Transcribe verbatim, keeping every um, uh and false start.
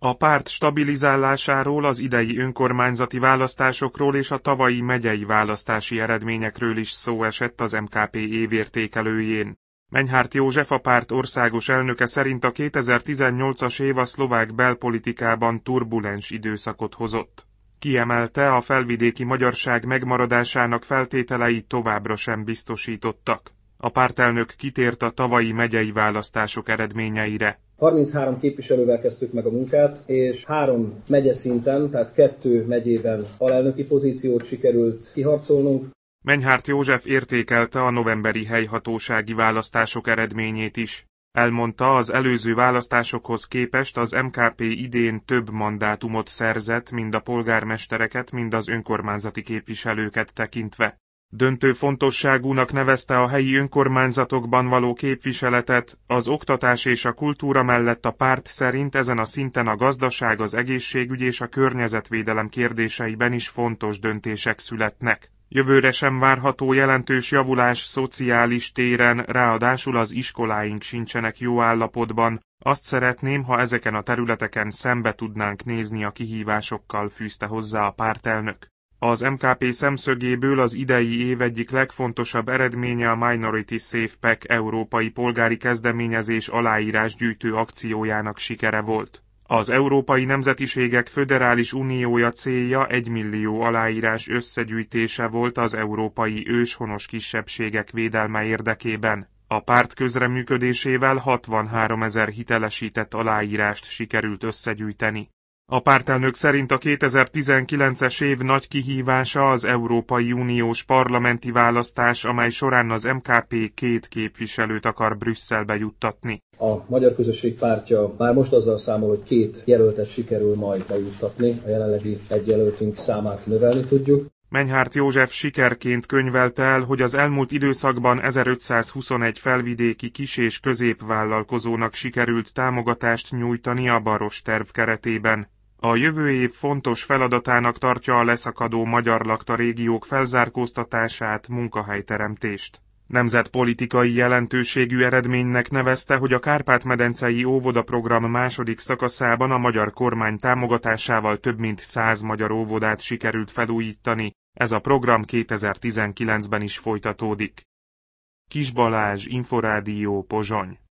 A párt stabilizálásáról, az idei önkormányzati választásokról és a tavalyi megyei választási eredményekről is szó esett az em ká pé évértékelőjén. Menyhárt József, a párt országos elnöke szerint a kétezer-tizennyolcas év a szlovák belpolitikában turbulens időszakot hozott. Kiemelte, a felvidéki magyarság megmaradásának feltételei továbbra sem biztosítottak. A pártelnök kitért a tavalyi megyei választások eredményeire. harminchárom képviselővel kezdtük meg a munkát, és három megyeszinten, tehát kettő megyében alelnöki pozíciót sikerült kiharcolnunk. Menyhárt József értékelte a novemberi helyhatósági választások eredményét is. Elmondta, az előző választásokhoz képest az em ká pé idén több mandátumot szerzett, mind a polgármestereket, mind az önkormányzati képviselőket tekintve. Döntő fontosságúnak nevezte a helyi önkormányzatokban való képviseletet, az oktatás és a kultúra mellett a párt szerint ezen a szinten a gazdaság, az egészségügy és a környezetvédelem kérdéseiben is fontos döntések születnek. Jövőre sem várható jelentős javulás szociális téren, ráadásul az iskoláink sincsenek jó állapotban. Azt szeretném, ha ezeken a területeken szembe tudnánk nézni a kihívásokkal, fűzte hozzá a pártelnök. Az em ká pé szemszögéből az idei év egyik legfontosabb eredménye a Minority Safe Pack európai polgári kezdeményezés aláírásgyűjtő akciójának sikere volt. Az Európai Nemzetiségek Föderális Uniója célja egymillió aláírás összegyűjtése volt az európai őshonos kisebbségek védelme érdekében. A párt közreműködésével hatvanháromezer hitelesített aláírást sikerült összegyűjteni. A pártelnök szerint a kétezer-tizenkilences év nagy kihívása az Európai Uniós parlamenti választás, amely során az em ká pé két képviselőt akar Brüsszelbe juttatni. A Magyar Közösség Pártja már most azzal számol, hogy két jelöltet sikerül majd bejuttatni, a jelenlegi egy jelöltünk számát növelni tudjuk. Menyhárt József sikerként könyvelte el, hogy az elmúlt időszakban ezerötszázhuszonegy felvidéki kis- és középvállalkozónak sikerült támogatást nyújtani a Baros terv keretében. A jövő év fontos feladatának tartja a leszakadó magyar lakta régiók felzárkóztatását, munkahelyteremtést. Nemzetpolitikai jelentőségű eredménynek nevezte, hogy a Kárpát-medencei óvodaprogram második szakaszában a magyar kormány támogatásával több mint száz magyar óvodát sikerült felújítani, ez a program kétezer-tizenkilencben is folytatódik. Kis Balázs, Inforádió, Pozsony.